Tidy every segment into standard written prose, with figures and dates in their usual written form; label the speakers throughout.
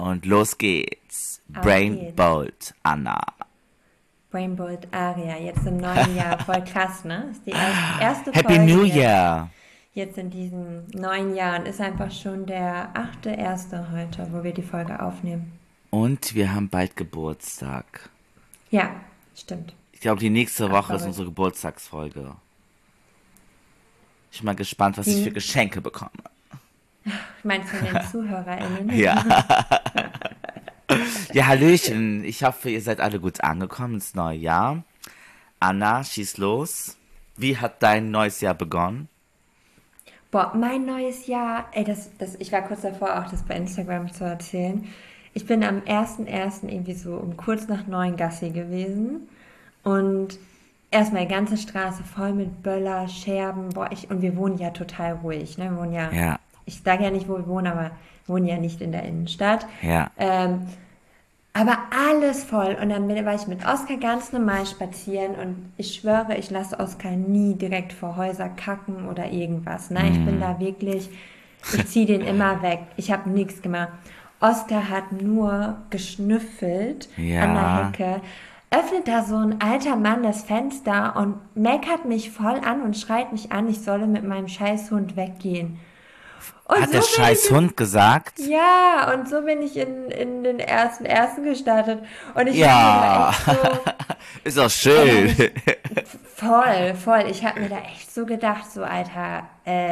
Speaker 1: Und los geht's.
Speaker 2: Auf
Speaker 1: Brain
Speaker 2: geht's.
Speaker 1: Bolt Anna.
Speaker 2: Brainbolt Aria, jetzt im neuen Jahr. Voll krass, ne? Ist die erste
Speaker 1: Happy
Speaker 2: Folge
Speaker 1: New
Speaker 2: jetzt.
Speaker 1: Year.
Speaker 2: Jetzt in diesen neuen Jahren ist einfach schon der 8.1. heute, wo wir die Folge aufnehmen.
Speaker 1: Und wir haben bald Geburtstag.
Speaker 2: Ja, stimmt.
Speaker 1: Ich glaube, die nächste
Speaker 2: Ach,
Speaker 1: Woche ist
Speaker 2: verrückt.
Speaker 1: unsere Geburtstagsfolge. Ich bin mal gespannt, was ich für
Speaker 2: Die,
Speaker 1: Geschenke bekomme.
Speaker 2: meinst du von den ZuhörerInnen?
Speaker 1: Ja. Ja, Hallöchen. Ich hoffe, ihr seid alle gut angekommen ins neue Jahr. Anna, schieß los. Wie hat dein neues Jahr begonnen?
Speaker 2: Boah, mein neues Jahr, ey, ich war kurz davor, auch das bei Instagram zu erzählen. Ich bin am 1.1. irgendwie so um kurz nach 9 Gassi gewesen und erstmal die ganze Straße voll mit Böller, Scherben, boah, und wir wohnen ja total ruhig, ne? Wir wohnen ja,
Speaker 1: Ja,
Speaker 2: ich sage ja nicht, wo wir wohnen, aber wir wohnen ja nicht in der Innenstadt.
Speaker 1: ja.
Speaker 2: Aber alles voll. Und dann war ich mit Oskar ganz normal spazieren und ich schwöre, ich lasse Oskar nie direkt vor Häuser kacken oder irgendwas. Ne? Ich bin da wirklich, ich ziehe den immer weg. Ich habe nichts gemacht. Oskar hat nur geschnüffelt an der
Speaker 1: Ja.
Speaker 2: Hecke. Öffnet da so ein alter Mann das Fenster und meckert mich voll an und schreit mich an, ich solle mit meinem Scheißhund weggehen. Und
Speaker 1: Hat
Speaker 2: so
Speaker 1: der
Speaker 2: bin ich
Speaker 1: scheiß Hund gesagt?
Speaker 2: ja, und so bin ich in den ersten gestartet. Und ich habe mir da
Speaker 1: Ja.
Speaker 2: echt so,
Speaker 1: Ist auch
Speaker 2: ey, da habe
Speaker 1: schön.
Speaker 2: ich voll, ich habe mir da echt so gedacht, so Alter,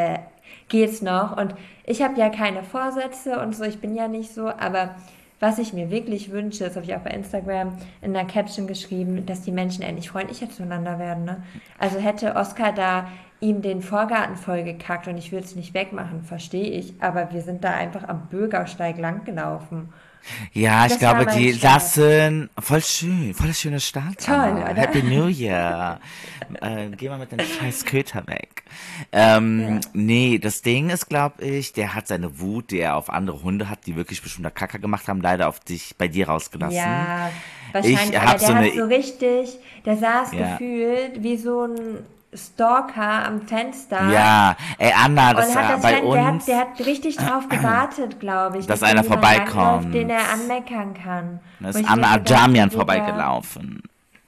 Speaker 2: geht's noch? Und ich habe ja keine Vorsätze und so, ich bin ja nicht so, aber was ich mir wirklich wünsche, das habe ich auch bei Instagram in der Caption geschrieben, dass die Menschen endlich freundlicher zueinander werden, ne? Also hätte Oscar da ihm den Vorgarten vollgekackt und ich würde es nicht wegmachen, verstehe ich, aber wir sind da einfach am Bürgersteig langgelaufen.
Speaker 1: Ja, ich
Speaker 2: Das war
Speaker 1: glaube,
Speaker 2: mein
Speaker 1: die
Speaker 2: Start.
Speaker 1: lassen voll schön, voll das schöne Start,
Speaker 2: Toll,
Speaker 1: Anna.
Speaker 2: oder?
Speaker 1: Happy New Year. Geh mal mit dem scheiß Köter weg.
Speaker 2: Ja.
Speaker 1: Nee, das Ding ist, glaube ich, der hat seine Wut, die er auf andere Hunde hat, die wirklich bestimmt da Kacker gemacht haben, leider auf dich, bei dir rausgelassen.
Speaker 2: Ja,
Speaker 1: Ich
Speaker 2: wahrscheinlich, aber
Speaker 1: hab so
Speaker 2: der hat
Speaker 1: eine,
Speaker 2: so richtig, der saß
Speaker 1: ja,
Speaker 2: gefühlt wie so ein Stalker am Fenster
Speaker 1: ja, ey Anna,
Speaker 2: und
Speaker 1: das
Speaker 2: hat
Speaker 1: war
Speaker 2: das
Speaker 1: bei
Speaker 2: Fan, der
Speaker 1: uns,
Speaker 2: hat richtig drauf gewartet, glaube ich,
Speaker 1: dass
Speaker 2: dass wenn
Speaker 1: einer
Speaker 2: jemand langläuft, den
Speaker 1: vorbeikommt.
Speaker 2: er anmeckern kann.
Speaker 1: Da
Speaker 2: Wo
Speaker 1: ist
Speaker 2: ich mir
Speaker 1: Anna
Speaker 2: so dachte,
Speaker 1: Ajamian
Speaker 2: Digga,
Speaker 1: vorbeigelaufen.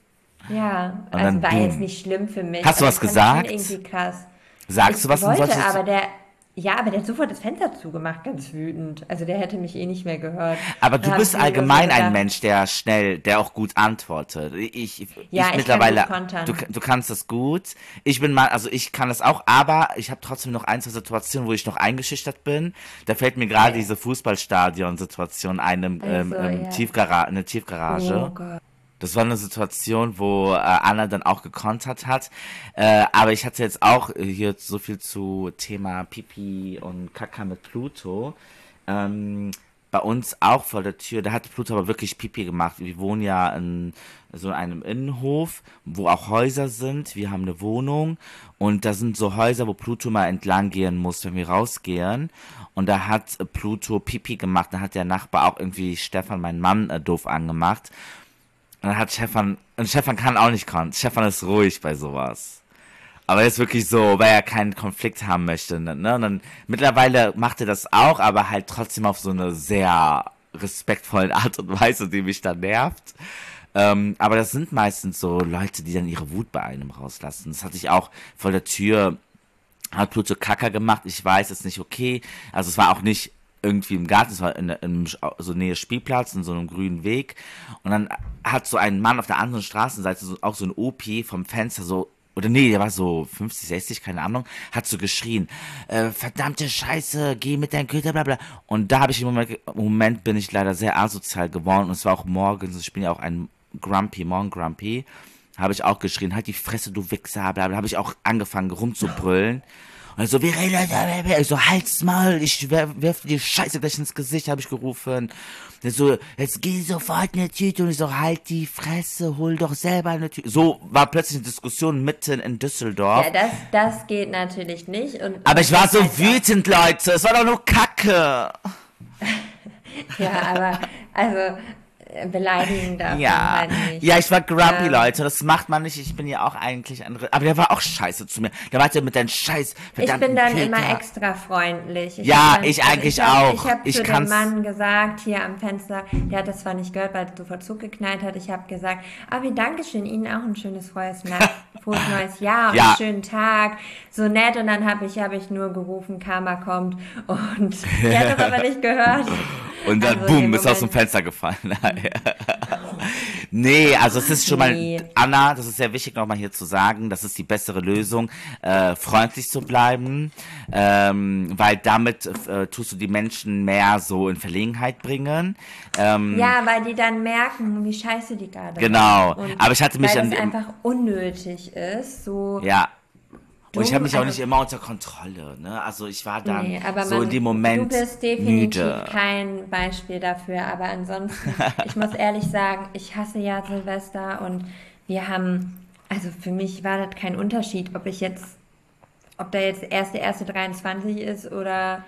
Speaker 2: ja,
Speaker 1: Und
Speaker 2: also
Speaker 1: dann
Speaker 2: war jetzt
Speaker 1: boom.
Speaker 2: nicht schlimm für mich,
Speaker 1: Hast du
Speaker 2: aber
Speaker 1: was
Speaker 2: ich fand es schon
Speaker 1: gesagt?
Speaker 2: irgendwie krass.
Speaker 1: Sagst du
Speaker 2: Ich
Speaker 1: was in
Speaker 2: wollte,
Speaker 1: solche
Speaker 2: aber der hat sofort das Fenster zugemacht, ganz wütend. Also der hätte mich eh nicht mehr gehört.
Speaker 1: Aber
Speaker 2: Dann
Speaker 1: du
Speaker 2: habe ich
Speaker 1: bist
Speaker 2: mir nur so
Speaker 1: allgemein ein
Speaker 2: gedacht,
Speaker 1: Mensch, der schnell, der auch gut antwortet. Ich
Speaker 2: ja, ich kann gut
Speaker 1: mittlerweile,
Speaker 2: kontern.
Speaker 1: du kannst das gut. Ich bin mal, also ich kann das auch, aber ich habe trotzdem noch ein, zwei Situationen, wo ich noch eingeschüchtert bin. Da fällt mir gerade
Speaker 2: Okay.
Speaker 1: diese Fußballstadion-Situation ein,
Speaker 2: Also, ja.
Speaker 1: in der
Speaker 2: Oh
Speaker 1: Tiefgarage.
Speaker 2: Gott.
Speaker 1: Das war eine Situation, wo Anna dann auch gekontert hat. Aber ich hatte jetzt auch hier so viel zu Thema Pipi und Kaka mit Pluto. Ähm, Bei uns auch vor der Tür, da hat Pluto aber wirklich Pipi gemacht. Wir wohnen ja in so einem Innenhof, wo auch Häuser sind. Wir haben eine Wohnung und da sind so Häuser, wo Pluto mal entlang gehen muss, wenn wir rausgehen. Und da hat Pluto Pipi gemacht. Da hat der Nachbar auch irgendwie Stefan, mein Mann, doof angemacht. Und dann hat Stefan, und Stefan kann auch nicht kontern. Stefan ist ruhig bei sowas. Aber er ist wirklich so, weil er keinen Konflikt haben möchte, ne? Und dann mittlerweile macht er das auch, aber halt trotzdem auf so eine sehr respektvolle Art und Weise, die mich dann nervt. Aber das sind meistens so Leute, die dann ihre Wut bei einem rauslassen. Das hatte ich auch vor der Tür, hat Pluto Kacker gemacht. Ich weiß, ist nicht okay. Also es war auch nicht irgendwie im Garten, es war in so Nähe Spielplatz, in so einem grünen Weg. Und dann hat so ein Mann auf der anderen Straßenseite, so, auch so ein OP vom Fenster so, oder nee, der war so 50, 60, keine Ahnung, hat so geschrien, verdammte Scheiße, geh mit deinem Köter, bla bla. Und da habe ich im Moment bin ich leider sehr asozial geworden. Und es war auch morgens, ich bin ja auch ein Morgen Grumpy, habe ich auch geschrien, halt die Fresse, du Wichser, bla bla, habe ich auch angefangen rumzubrüllen. Und so, wir reden, ich so, halt's Maul, ich werf dir die Scheiße gleich ins Gesicht, habe ich gerufen. Der so, jetzt geh sofort in die Tüte. Und ich so, halt die Fresse, hol doch selber eine Tüte. So war plötzlich eine Diskussion mitten in
Speaker 2: Ja,
Speaker 1: Düsseldorf.
Speaker 2: das geht natürlich nicht.
Speaker 1: Aber
Speaker 2: Und
Speaker 1: ich war
Speaker 2: das
Speaker 1: so
Speaker 2: heißt auch,
Speaker 1: wütend, Leute, es war doch nur Kacke.
Speaker 2: ja, aber also beleidigen darf man
Speaker 1: Ja,
Speaker 2: halt
Speaker 1: ja,
Speaker 2: nicht.
Speaker 1: ich war grumpy,
Speaker 2: Ähm,
Speaker 1: Leute. Das macht man nicht. Ich bin ja auch eigentlich ein. Aber der war auch scheiße zu mir. Der meinte mit deinem scheiß
Speaker 2: Ich bin
Speaker 1: verdammten
Speaker 2: dann immer
Speaker 1: Peter.
Speaker 2: extra freundlich.
Speaker 1: Ja, ich eigentlich
Speaker 2: Ich
Speaker 1: auch.
Speaker 2: habe
Speaker 1: Ich
Speaker 2: zu dem
Speaker 1: kann's.
Speaker 2: Mann gesagt, hier am Fenster, der hat das zwar nicht gehört, weil es sofort zugeknallt hat. Ich habe gesagt, ah, wie Dankeschön, Ihnen auch ein frohes neues Jahr und einen
Speaker 1: Ja.
Speaker 2: schönen Tag. So nett. Und dann habe ich nur gerufen, Karma kommt. Und der hat das aber nicht gehört.
Speaker 1: Und dann
Speaker 2: Also in dem
Speaker 1: boom, ist aus dem
Speaker 2: Moment,
Speaker 1: Fenster gefallen. Nee, also es ist schon mal,
Speaker 2: nee.
Speaker 1: Anna, das ist sehr wichtig nochmal hier zu sagen, das ist die bessere Lösung, freundlich zu bleiben, weil damit tust du die Menschen mehr so in Verlegenheit bringen. Ähm,
Speaker 2: Ja, weil die dann merken, wie scheiße die gerade sind.
Speaker 1: genau,
Speaker 2: Und
Speaker 1: aber ich hatte mich
Speaker 2: weil
Speaker 1: an
Speaker 2: das
Speaker 1: dem,
Speaker 2: einfach unnötig ist, so
Speaker 1: ja, und ich habe
Speaker 2: dumm,
Speaker 1: mich auch
Speaker 2: also
Speaker 1: nicht immer unter Kontrolle, ne? Also ich war dann
Speaker 2: nee, aber
Speaker 1: so in dem
Speaker 2: du
Speaker 1: Moment
Speaker 2: bist definitiv
Speaker 1: müde.
Speaker 2: kein Beispiel dafür. Aber ansonsten, ich muss ehrlich sagen, ich hasse ja Silvester und wir haben, also für mich war das kein Unterschied, ob da jetzt 1.1.23 ist oder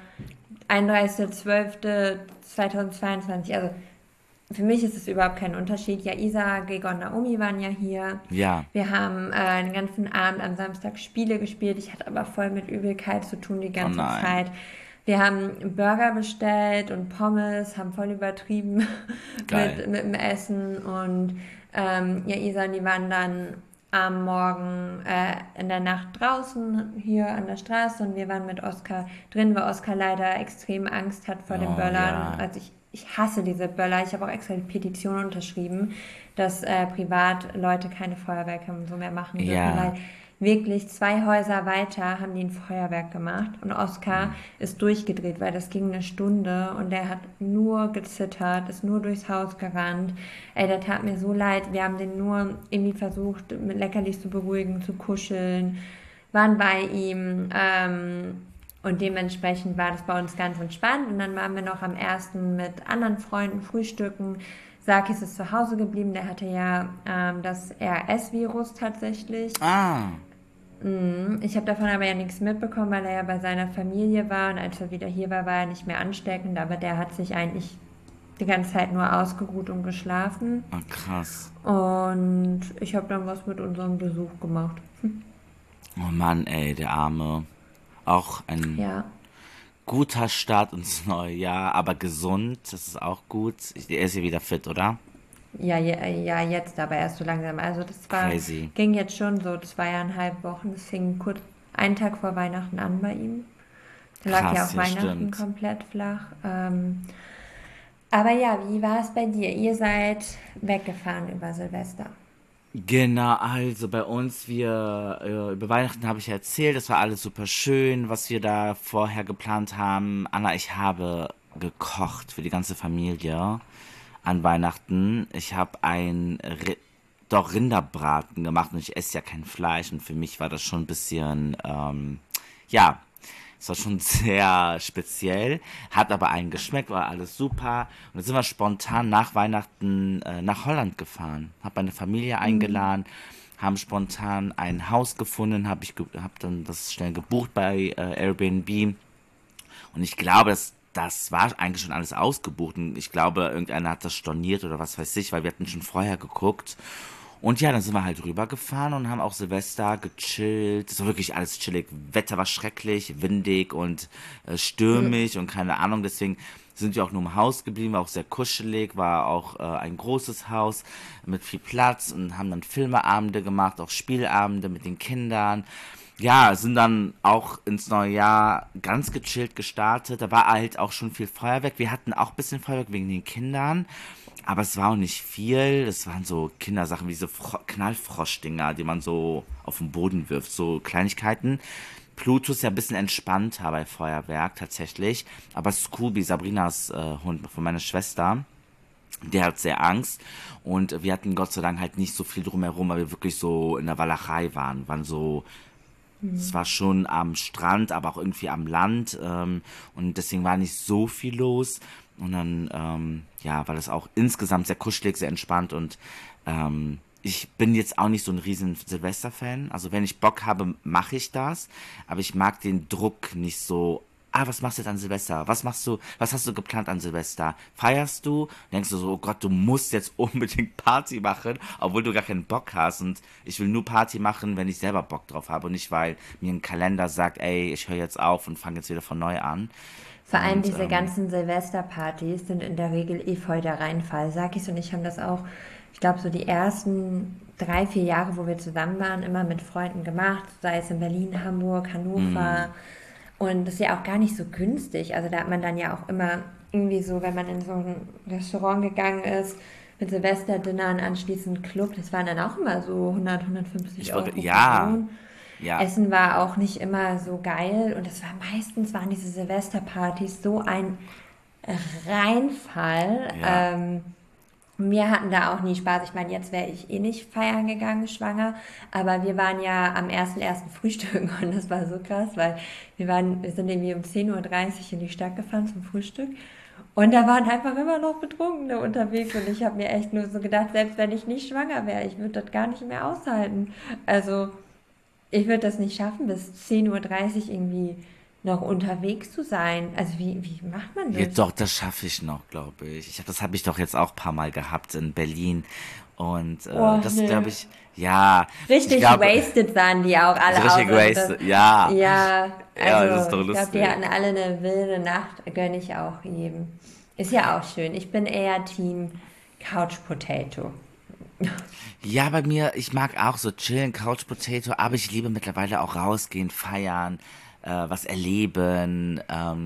Speaker 2: 31.12.2022. Also für mich ist es überhaupt kein Unterschied. Ja, Isa, Gregor und Naomi waren ja hier.
Speaker 1: Ja,
Speaker 2: Wir haben den ganzen Abend am Samstag Spiele gespielt. Ich hatte aber voll mit Übelkeit zu tun die
Speaker 1: oh
Speaker 2: ganze
Speaker 1: nein,
Speaker 2: Zeit. Wir haben Burger bestellt und Pommes, haben voll übertrieben
Speaker 1: geil.
Speaker 2: mit dem Essen. Und ja, Isa und die waren dann am Morgen in der Nacht draußen hier an der Straße und wir waren mit Oskar drin, weil Oskar leider extrem Angst hat vor den
Speaker 1: Oh
Speaker 2: Böllern.
Speaker 1: ja,
Speaker 2: Also ich hasse diese Böller. Ich habe auch extra die Petition unterschrieben, dass privat Leute keine Feuerwerke und so mehr machen dürfen, weil
Speaker 1: ja,
Speaker 2: wirklich 2 Häuser weiter haben die ein Feuerwerk gemacht und Oskar ist durchgedreht, weil das ging eine Stunde und der hat nur gezittert, ist nur durchs Haus gerannt. Ey, der tat mir so leid. Wir haben den nur irgendwie versucht, mit Leckerlis zu beruhigen, zu kuscheln, waren bei ihm. Und dementsprechend war das bei uns ganz entspannt. Und dann waren wir noch am ersten mit anderen Freunden frühstücken. Sarkis ist zu Hause geblieben. Der hatte ja das RS-Virus tatsächlich.
Speaker 1: ah,
Speaker 2: Ich habe davon aber ja nichts mitbekommen, weil er ja bei seiner Familie war. Und als er wieder hier war, war er nicht mehr ansteckend. Aber der hat sich eigentlich die ganze Zeit nur ausgeruht und geschlafen.
Speaker 1: oh, krass.
Speaker 2: Und ich habe dann was mit unserem Besuch gemacht.
Speaker 1: Oh Mann, ey, der Arme. Auch ein
Speaker 2: Ja.
Speaker 1: guter Start ins neue Jahr, aber gesund, das ist auch gut. Er ist ja wieder fit, oder?
Speaker 2: Ja, jetzt aber erst so langsam. Also
Speaker 1: Crazy.
Speaker 2: ging jetzt schon so 2,5 Wochen. Es fing kurz einen Tag vor Weihnachten an bei ihm. Da lag ja
Speaker 1: Krass,
Speaker 2: auch
Speaker 1: ja,
Speaker 2: Weihnachten
Speaker 1: stimmt.
Speaker 2: komplett flach. Aber ja, wie war es bei dir? Ihr seid weggefahren über Silvester.
Speaker 1: Genau, also bei uns, über Weihnachten habe ich ja erzählt, das war alles super schön, was wir da vorher geplant haben. Anna, ich habe gekocht für die ganze Familie an Weihnachten. Ich habe doch Rinderbraten gemacht und ich esse ja kein Fleisch und für mich war das schon ein bisschen, ja, es war schon sehr speziell, hat aber allen geschmeckt, war alles super. Und dann sind wir spontan nach Weihnachten nach Holland gefahren. Hab meine Familie eingeladen, haben spontan ein Haus gefunden, hab dann das schnell gebucht bei Airbnb. Und ich glaube, das war eigentlich schon alles ausgebucht. Und ich glaube, irgendeiner hat das storniert oder was weiß ich, weil wir hatten schon vorher geguckt. Und ja, dann sind wir halt rübergefahren und haben auch Silvester gechillt. Es war wirklich alles chillig. Wetter war schrecklich, windig und stürmisch und keine Ahnung. Deswegen sind wir auch nur im Haus geblieben, war auch sehr kuschelig, war auch ein großes Haus mit viel Platz und haben dann Filmeabende gemacht, auch Spielabende mit den Kindern. Ja, sind dann auch ins neue Jahr ganz gechillt gestartet. Da war halt auch schon viel Feuerwerk. Wir hatten auch ein bisschen Feuerwerk wegen den Kindern. Aber es war auch nicht viel. Es waren so Kindersachen wie diese Knallfroschdinger, die man so auf den Boden wirft. So Kleinigkeiten. Pluto ist ja ein bisschen entspannter bei Feuerwerk tatsächlich. Aber Scooby, Sabrinas Hund von meiner Schwester, der hat sehr Angst. Und wir hatten Gott sei Dank halt nicht so viel drumherum, weil wir wirklich so in der Walachei waren. Waren so, es war schon am Strand, aber auch irgendwie am Land. Und deswegen war nicht so viel los. Und dann, ja, war das auch insgesamt sehr kuschelig, sehr entspannt. Und ich bin jetzt auch nicht so ein riesen Silvester-Fan. Also wenn ich Bock habe, mache ich das. Aber ich mag den Druck nicht so was machst du jetzt an Silvester? Was hast du geplant an Silvester? Feierst du? Denkst du so, oh Gott, du musst jetzt unbedingt Party machen, obwohl du gar keinen Bock hast. Und ich will nur Party machen, wenn ich selber Bock drauf habe und nicht, weil mir ein Kalender sagt, ey, ich höre jetzt auf und fange jetzt wieder von neu an.
Speaker 2: Vor allem
Speaker 1: Und
Speaker 2: diese ganzen Silvesterpartys sind in der Regel eh voll der Reinfall. Sakis und ich haben das auch, ich glaube, so die ersten 3, 4 Jahre, wo wir zusammen waren, immer mit Freunden gemacht, sei es in Berlin, Hamburg, Hannover. Und das ist ja auch gar nicht so günstig. Also da hat man dann ja auch immer irgendwie so, wenn man in so ein Restaurant gegangen ist, mit Silvesterdinner und anschließend Club, das waren dann auch immer so 100, 150
Speaker 1: ich
Speaker 2: Euro
Speaker 1: wollte,
Speaker 2: pro
Speaker 1: ja,
Speaker 2: Person.
Speaker 1: ja,
Speaker 2: Essen war auch nicht immer so geil und es war meistens waren diese Silvesterpartys so ein Reinfall.
Speaker 1: ja.
Speaker 2: Wir hatten da auch nie Spaß. Ich meine, jetzt wäre ich eh nicht feiern gegangen, schwanger, aber wir waren ja am 1.1. frühstücken und das war so krass, weil wir sind irgendwie um 10:30 Uhr in die Stadt gefahren zum Frühstück und da waren einfach immer noch Betrunkene unterwegs und ich habe mir echt nur so gedacht, selbst wenn ich nicht schwanger wäre, ich würde das gar nicht mehr aushalten. Also ich würde das nicht schaffen, bis 10:30 Uhr irgendwie noch unterwegs zu sein. Also wie macht man
Speaker 1: Ja,
Speaker 2: das?
Speaker 1: doch, das schaffe ich noch, glaube ich. Das habe ich doch jetzt auch ein paar Mal gehabt in Berlin. Und
Speaker 2: Oh,
Speaker 1: das
Speaker 2: nee.
Speaker 1: glaube ich, ja, ich
Speaker 2: Richtig
Speaker 1: glaube,
Speaker 2: wasted sahen die auch
Speaker 1: so
Speaker 2: alle
Speaker 1: richtig
Speaker 2: aus. Also das,
Speaker 1: wasted, ja,
Speaker 2: ja,
Speaker 1: ja, das ist
Speaker 2: also
Speaker 1: doch
Speaker 2: ich glaube, die
Speaker 1: lustig.
Speaker 2: hatten alle eine wilde Nacht, gönne ich auch jedem. Ist ja auch schön. Ich bin eher Team Couch Potato.
Speaker 1: Ja, bei mir, ich mag auch so chillen, Couch Potato, aber ich liebe mittlerweile auch rausgehen, feiern, was erleben.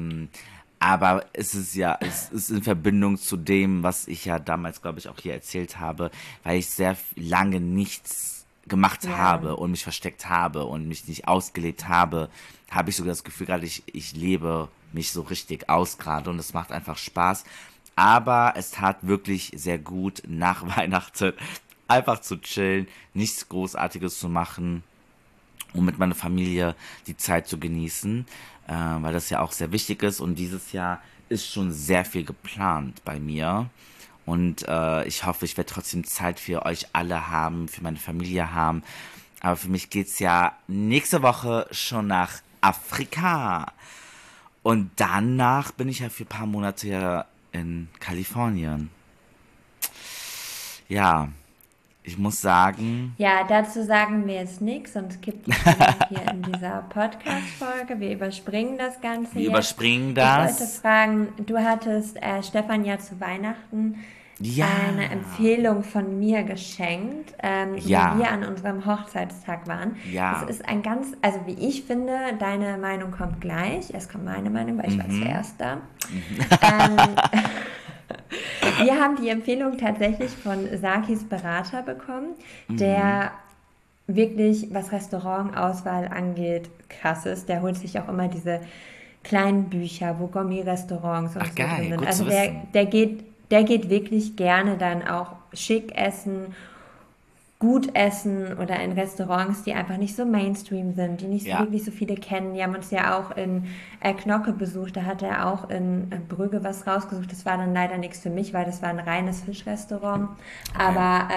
Speaker 1: Aber es ist in Verbindung zu dem, was ich ja damals, glaube ich, auch hier erzählt habe, weil ich sehr lange nichts gemacht
Speaker 2: Ja,
Speaker 1: habe und mich versteckt habe und mich nicht ausgelebt habe, habe ich sogar das Gefühl gerade, ich lebe mich so richtig aus gerade und es macht einfach Spaß. Aber es tat wirklich sehr gut nach Weihnachten einfach zu chillen, nichts Großartiges zu machen, um mit meiner Familie die Zeit zu genießen, weil das ja auch sehr wichtig ist. Und dieses Jahr ist schon sehr viel geplant bei mir. Und ich hoffe, ich werde trotzdem Zeit für euch alle haben, für meine Familie haben. Aber für mich geht's ja nächste Woche schon nach Afrika. Und danach bin ich ja für ein paar Monate ja in Kalifornien. Ja, ich muss sagen,
Speaker 2: ja, dazu sagen wir jetzt nichts, sonst gibt es Streit hier in dieser Podcast-Folge. Wir überspringen das Ganze
Speaker 1: wir
Speaker 2: jetzt.
Speaker 1: überspringen
Speaker 2: Ich wollte
Speaker 1: das.
Speaker 2: fragen, du hattest Stefan ja zu Weihnachten eine
Speaker 1: Ja,
Speaker 2: Empfehlung von mir geschenkt, wo wir
Speaker 1: ja,
Speaker 2: an unserem Hochzeitstag waren. Das
Speaker 1: ja.
Speaker 2: ist ein ganz, also wie ich finde, deine Meinung kommt gleich. Erst kommt meine Meinung, weil ich war zuerst da. Ähm, Wir haben die Empfehlung tatsächlich von Sakis Berater bekommen, der wirklich, was Restaurantauswahl angeht, krass ist. Der holt sich auch immer diese kleinen Bücher, wo Gourmet-Restaurants
Speaker 1: Ach
Speaker 2: und so drin
Speaker 1: geil,
Speaker 2: sind.
Speaker 1: gut
Speaker 2: Also
Speaker 1: zu wissen.
Speaker 2: der geht wirklich gerne dann auch schick essen, gut essen oder in Restaurants, die einfach nicht so Mainstream sind, die nicht so
Speaker 1: Ja,
Speaker 2: wirklich so viele kennen. Wir haben uns ja auch in Knocke besucht, da hat er auch in Brügge was rausgesucht. Das war dann leider nichts für mich, weil das war ein reines Fischrestaurant.
Speaker 1: okay.
Speaker 2: Aber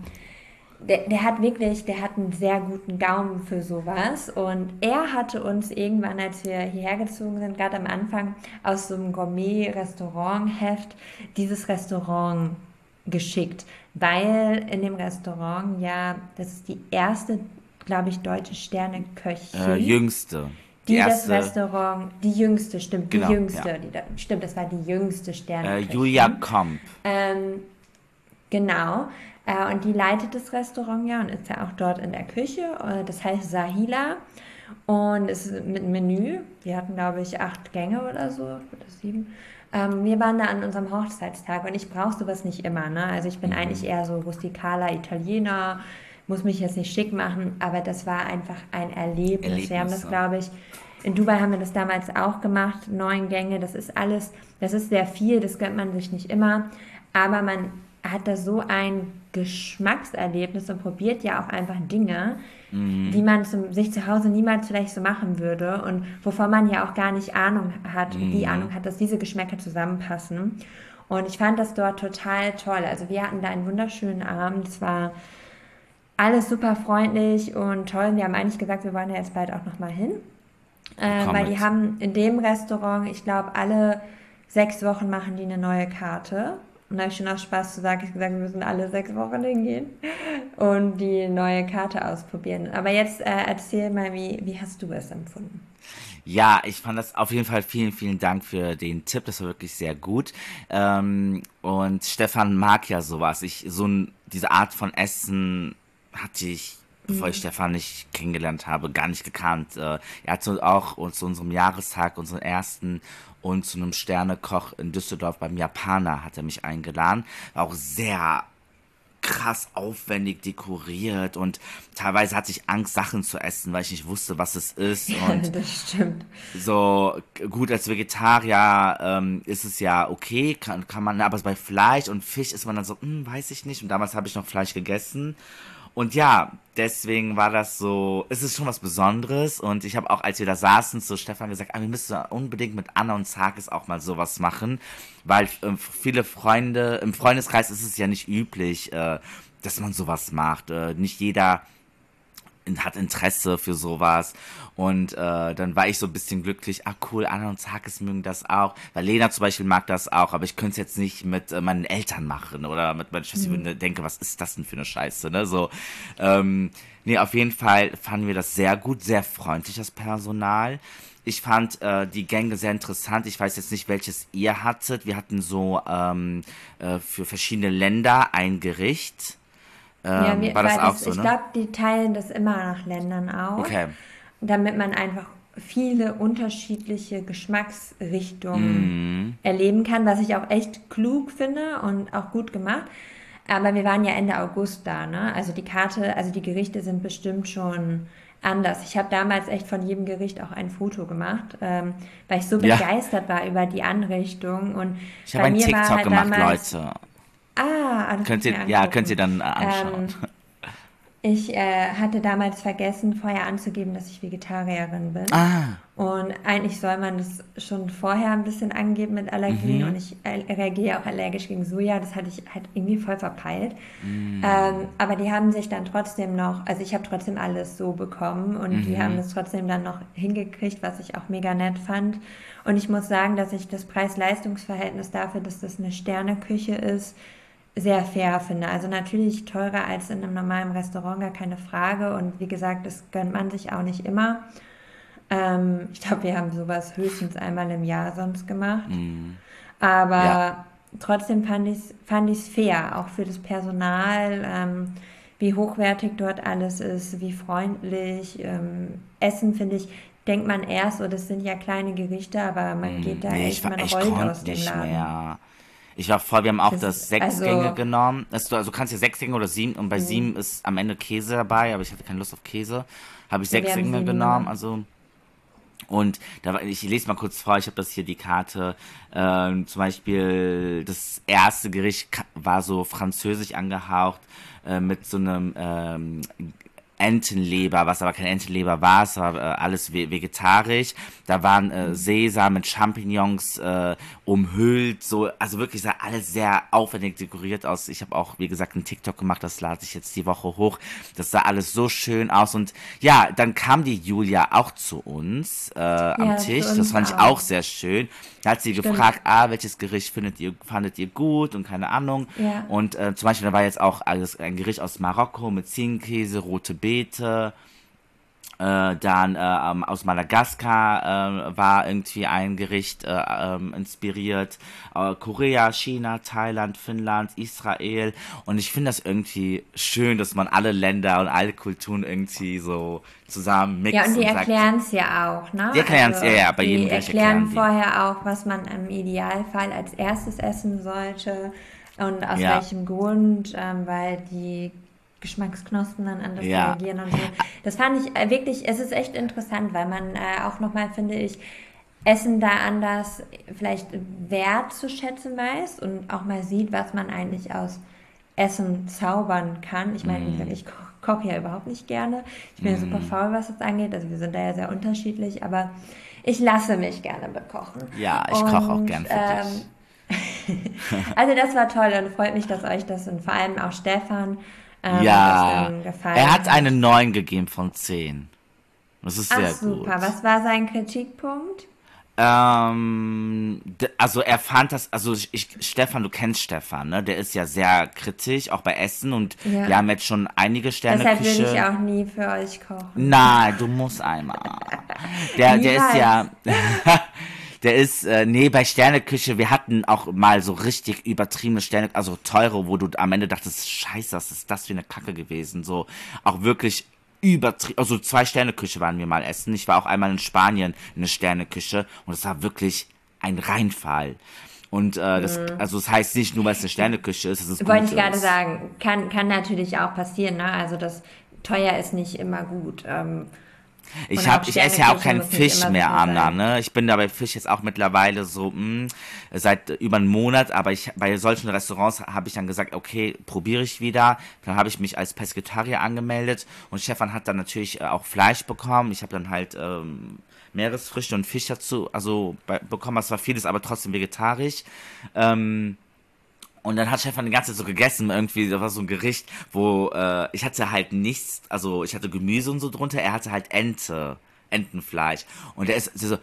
Speaker 2: der hat einen sehr guten Gaumen für sowas. Und er hatte uns irgendwann, als wir hierher gezogen sind, gerade am Anfang aus so einem Gourmet-Restaurant-Heft dieses Restaurant geschickt, weil in dem Restaurant ja, das ist die erste, glaube ich, deutsche Sterneköchin,
Speaker 1: Jüngste. Die
Speaker 2: die das
Speaker 1: erste,
Speaker 2: Restaurant, die jüngste, stimmt, die
Speaker 1: genau, ja.
Speaker 2: jüngste, stimmt, das war die jüngste
Speaker 1: Julia
Speaker 2: Sterneköchin.
Speaker 1: Komp.
Speaker 2: Ähm, Genau. Und die leitet das Restaurant ja und ist ja auch dort in der Küche. Das heißt Sahila. Und es ist mit Menü. Wir hatten, glaube ich, 8 Gänge oder so. Oder 7. Wir waren da an unserem Hochzeitstag und ich brauche sowas nicht immer. Ne? Also ich bin eigentlich eher so rustikaler Italiener, muss mich jetzt nicht schick machen, aber das war einfach ein Erlebnis. Wir haben das,
Speaker 1: Erlebnisse.
Speaker 2: glaube ich, in Dubai haben wir das damals auch gemacht. 9 Gänge, das ist alles, das ist sehr viel, das gönnt man sich nicht immer. Aber man hat da so ein Geschmackserlebnis und probiert ja auch einfach Dinge, die man sich zu Hause niemals vielleicht so machen würde und wovon man ja auch gar nicht Ahnung hat, dass diese Geschmäcker zusammenpassen. Und ich fand das dort total toll. Also wir hatten da einen wunderschönen Abend. Es war alles super freundlich und toll. Wir haben eigentlich gesagt, wir wollen ja jetzt bald auch nochmal hin. Weil die
Speaker 1: Mit.
Speaker 2: haben in dem Restaurant, ich glaube, alle 6 Wochen machen die eine neue Karte. Und da habe ich schon aus Spaß gesagt, wir müssen alle 6 Wochen hingehen und die neue Karte ausprobieren. Aber jetzt erzähl mal, wie hast du es empfunden?
Speaker 1: Ja, ich fand das auf jeden Fall vielen, vielen Dank für den Tipp. Das war wirklich sehr gut. Und Stefan mag ja sowas. Diese Art von Essen hatte ich, bevor ich
Speaker 2: Mhm.
Speaker 1: Stefan nicht kennengelernt habe, gar nicht gekannt. Er hat so auch uns zu unserem Jahrestag, unseren ersten und zu einem Sternekoch in Düsseldorf beim Japaner hat er mich eingeladen. War auch sehr krass aufwendig dekoriert und teilweise hatte ich Angst, Sachen zu essen, weil ich nicht wusste, was es ist.
Speaker 2: Ja,
Speaker 1: Und
Speaker 2: das stimmt.
Speaker 1: so gut als Vegetarier ist es ja okay, kann man, aber bei Fleisch und Fisch ist man dann so, weiß ich nicht. Und damals habe ich noch Fleisch gegessen. Und ja, deswegen war das so, es ist schon was Besonderes. Und ich habe auch, als wir da saßen, zu Stefan gesagt, wir müssen unbedingt mit Anna und Zagis auch mal sowas machen. Weil viele Freunde, im Freundeskreis ist es ja nicht üblich, dass man sowas macht. Nicht jeder hat Interesse für sowas. Und dann war ich so ein bisschen glücklich. Ah, cool, Anna und Zagis mögen das auch. Weil Lena zum Beispiel mag das auch, aber ich könnte es jetzt nicht mit meinen Eltern machen oder mit meiner Schwester. Ich würde denke, was ist das denn für eine Scheiße, ne? So, nee, auf jeden Fall fanden wir das sehr gut, sehr freundlich, das Personal. Ich fand die Gänge sehr interessant. Ich weiß jetzt nicht, welches ihr hattet. Wir hatten so für verschiedene Länder ein Gericht.
Speaker 2: Ja,
Speaker 1: War das
Speaker 2: weil
Speaker 1: auch
Speaker 2: das,
Speaker 1: so,
Speaker 2: ich
Speaker 1: ne?
Speaker 2: glaube, die teilen das immer nach Ländern auf,
Speaker 1: Okay.
Speaker 2: damit man einfach viele unterschiedliche Geschmacksrichtungen
Speaker 1: Mm,
Speaker 2: erleben kann, was ich auch echt klug finde und auch gut gemacht. Aber wir waren ja Ende August da, ne? Also die Karte, also die Gerichte sind bestimmt schon anders. Ich habe damals echt von jedem Gericht auch ein Foto gemacht, weil ich so
Speaker 1: ja,
Speaker 2: begeistert war über die Anrichtung. Und
Speaker 1: ich habe
Speaker 2: bei
Speaker 1: einen
Speaker 2: mir war
Speaker 1: TikTok
Speaker 2: halt
Speaker 1: gemacht,
Speaker 2: damals,
Speaker 1: Leute.
Speaker 2: das muss
Speaker 1: Könnt
Speaker 2: ich
Speaker 1: ihr,
Speaker 2: mir
Speaker 1: ja, könnt ihr
Speaker 2: angucken.
Speaker 1: dann anschauen.
Speaker 2: Ähm, ich hatte damals vergessen, vorher anzugeben, dass ich Vegetarierin bin.
Speaker 1: Ah,
Speaker 2: Und eigentlich soll man das schon vorher ein bisschen angeben mit Allergien. Und
Speaker 1: mhm.
Speaker 2: ich reagiere auch allergisch gegen Soja. Das hatte ich halt irgendwie voll verpeilt.
Speaker 1: Mm,
Speaker 2: Aber die haben sich dann trotzdem noch, also ich habe trotzdem alles so bekommen und die haben
Speaker 1: mhm.
Speaker 2: es trotzdem dann noch hingekriegt, was ich auch mega nett fand. Und ich muss sagen, dass ich das Preis-Leistungs-Verhältnis dafür, dass das eine Sterneküche ist, sehr fair finde. Also natürlich teurer als in einem normalen Restaurant, gar keine Frage. Und wie gesagt, das gönnt man sich auch nicht immer. Ich glaube, wir haben sowas höchstens einmal im Jahr sonst gemacht.
Speaker 1: Mm, ja,
Speaker 2: Aber trotzdem fand ich's fair, auch für das Personal, wie hochwertig dort alles ist, wie freundlich. Essen, finde ich, denkt man erst, oh, das sind ja kleine Gerichte, aber man geht da
Speaker 1: nee,
Speaker 2: echt, man
Speaker 1: ich
Speaker 2: rollt
Speaker 1: konnte
Speaker 2: aus dem
Speaker 1: nicht
Speaker 2: Laden.
Speaker 1: mehr. Ich war voll, wir haben auch
Speaker 2: Das ist,
Speaker 1: das Sechsgänge
Speaker 2: also,
Speaker 1: genommen. Also du kannst ja Sechsgänge oder sieben und bei
Speaker 2: mh,
Speaker 1: sieben ist am Ende Käse dabei, aber ich hatte keine Lust auf Käse. Habe ich
Speaker 2: ja, wir haben
Speaker 1: Sechsgänge
Speaker 2: 7
Speaker 1: genommen,
Speaker 2: genommen.
Speaker 1: also und ich lese mal kurz vor, ich habe das hier die Karte. Zum Beispiel das erste Gericht war so französisch angehaucht mit so einem Entenleber, was aber kein Entenleber war, es war alles vegetarisch. Da waren Sesam mit Champignons umhüllt, so, also wirklich sah alles sehr aufwendig dekoriert aus. Ich habe auch, wie gesagt, einen TikTok gemacht, das lade ich jetzt die Woche hoch. Das sah alles so schön aus und ja, dann kam die Julia auch zu uns am
Speaker 2: Ja, zu
Speaker 1: Tisch. Das
Speaker 2: uns
Speaker 1: fand ich auch
Speaker 2: auch.
Speaker 1: sehr schön. Da hat sie
Speaker 2: Stimmt.
Speaker 1: gefragt, welches Gericht fandet ihr gut und keine Ahnung.
Speaker 2: Ja.
Speaker 1: Und zum Beispiel, da war jetzt auch alles ein Gericht aus Marokko mit Ziegenkäse, rote Beete. Dann aus Madagaskar war irgendwie ein Gericht inspiriert. Korea, China, Thailand, Finnland, Israel. Und ich finde das irgendwie schön, dass man alle Länder und alle Kulturen irgendwie so zusammen
Speaker 2: Ja, und
Speaker 1: mixt
Speaker 2: die
Speaker 1: und sagt,
Speaker 2: erklären es ja auch, ne?
Speaker 1: die erklären es, ja,
Speaker 2: Also
Speaker 1: ja, bei
Speaker 2: die
Speaker 1: jedem Gericht
Speaker 2: erklären
Speaker 1: erklären die.
Speaker 2: vorher auch, was man im Idealfall als erstes essen sollte und aus
Speaker 1: Ja,
Speaker 2: welchem Grund, weil die Geschmacksknospen dann anders
Speaker 1: ja,
Speaker 2: reagieren und so. Das fand ich wirklich, es ist echt interessant, weil man auch nochmal, finde ich, Essen da anders vielleicht wertzuschätzen weiß und auch mal sieht, was man eigentlich aus Essen zaubern kann. Ich meine, wie gesagt,
Speaker 1: mm,
Speaker 2: ich koche ja überhaupt nicht gerne. Ich bin ja super
Speaker 1: mm,
Speaker 2: faul, was das angeht. Also wir sind da ja sehr unterschiedlich, aber ich lasse mich gerne bekochen.
Speaker 1: ja, ich koche auch
Speaker 2: Und
Speaker 1: gern für dich.
Speaker 2: also das war toll und freut mich, dass euch das und vor allem auch Stefan, dass euch
Speaker 1: Ja,
Speaker 2: dann
Speaker 1: er
Speaker 2: gefallen
Speaker 1: hat
Speaker 2: hat.
Speaker 1: eine 9 gegeben von 10. Das ist
Speaker 2: Ach
Speaker 1: sehr gut.
Speaker 2: super, was war sein Kritikpunkt?
Speaker 1: Also er fand das, also Stefan, du kennst Stefan, ne? Der ist ja sehr kritisch, auch bei Essen und wir
Speaker 2: Ja,
Speaker 1: haben jetzt schon einige
Speaker 2: deshalb würde ich
Speaker 1: Sterneküche.
Speaker 2: auch nie für euch kochen.
Speaker 1: Nein, du musst einmal. Der ist
Speaker 2: Niemals.
Speaker 1: ja, der ist, nee, bei Sterneküche, wir hatten auch mal so richtig übertriebene Sterne, also teure, wo du am Ende dachtest, scheiße, was ist das für eine Kacke gewesen, so, auch wirklich übertrieben, also 2-Sterne-Küche waren wir mal essen. Ich war auch einmal in Spanien in eine Sterneküche und es war wirklich ein Reinfall. Und also das heißt nicht nur, weil es eine Sterneküche ist, dass es
Speaker 2: Wollte
Speaker 1: gut
Speaker 2: ich gerade
Speaker 1: ist.
Speaker 2: sagen, kann natürlich auch passieren, ne? Also das teuer ist nicht immer gut. Und auch
Speaker 1: Ich esse ja auch
Speaker 2: Sterneküche
Speaker 1: keinen
Speaker 2: muss nicht
Speaker 1: Fisch
Speaker 2: immer
Speaker 1: mehr,
Speaker 2: super
Speaker 1: Anna,
Speaker 2: sein.
Speaker 1: ne? Ich bin da bei Fisch jetzt auch mittlerweile so, seit über einem Monat, aber bei solchen Restaurants habe ich dann gesagt, okay, probiere ich wieder. Dann habe ich mich als Pesketarier angemeldet und Stefan hat dann natürlich auch Fleisch bekommen. Ich habe dann halt Meeresfrüchte und Fisch dazu, also bekommen, das war vieles, aber trotzdem vegetarisch. Ähm, Und dann hat Stefan die ganze Zeit so gegessen, irgendwie, da war so ein Gericht, wo ich hatte halt nichts, also ich hatte Gemüse und so drunter, er hatte halt Entenfleisch. Und er ist so,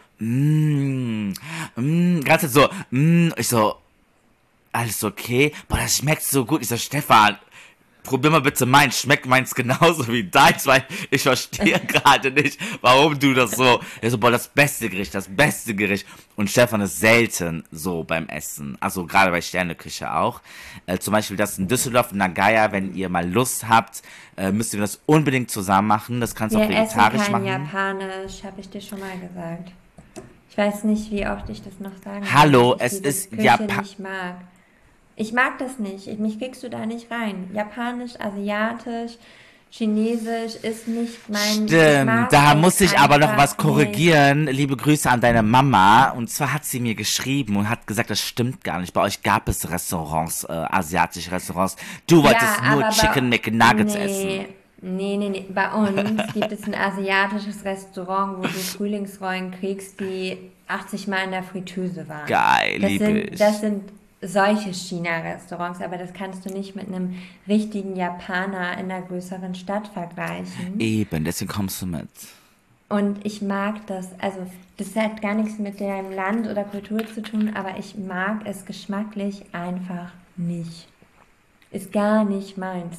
Speaker 1: ganze Zeit so, ich so, alles okay? Boah, das schmeckt so gut. Ich so, Stefan, probier mal bitte meins, schmeckt meins genauso wie deins, weil ich verstehe gerade nicht, warum du das so. Er so, boah, das beste Gericht, das beste Gericht. Und Stefan ist selten so beim Essen, also gerade bei Sterneküche auch. Zum Beispiel das in Düsseldorf, in Nagaya, wenn ihr mal Lust habt, müsst ihr das unbedingt zusammen machen. Das kannst du auch
Speaker 2: Wir essen
Speaker 1: vegetarisch
Speaker 2: kein
Speaker 1: machen.
Speaker 2: Japanisch, habe ich dir schon mal gesagt. Ich weiß nicht, wie oft ich das noch sagen soll, dass
Speaker 1: Hallo,
Speaker 2: ich
Speaker 1: es
Speaker 2: diese
Speaker 1: ist
Speaker 2: Küche
Speaker 1: Japan.
Speaker 2: nicht mag. Ich mag das nicht. Mich kriegst du da nicht rein. Japanisch, Asiatisch, Chinesisch ist nicht mein. Ich
Speaker 1: Stimmt,
Speaker 2: mag
Speaker 1: da
Speaker 2: es
Speaker 1: muss ich aber noch was
Speaker 2: einfach nicht.
Speaker 1: korrigieren. Liebe Grüße an deine Mama. Und zwar hat sie mir geschrieben und hat gesagt, das stimmt gar nicht. Bei euch gab es Restaurants, asiatische Restaurants. Du
Speaker 2: Ja,
Speaker 1: wolltest nur
Speaker 2: aber
Speaker 1: Chicken McNuggets essen.
Speaker 2: nee. Bei uns gibt es ein asiatisches Restaurant, wo du Frühlingsrollen kriegst, die 80 Mal in der Fritteuse waren.
Speaker 1: Geil, liebe
Speaker 2: Das
Speaker 1: ich.
Speaker 2: sind solche China-Restaurants, aber das kannst du nicht mit einem richtigen Japaner in einer größeren Stadt vergleichen.
Speaker 1: Eben, deswegen kommst du mit.
Speaker 2: Und ich mag das, also das hat gar nichts mit dem Land oder Kultur zu tun, aber ich mag es geschmacklich einfach nicht. Ist gar nicht meins.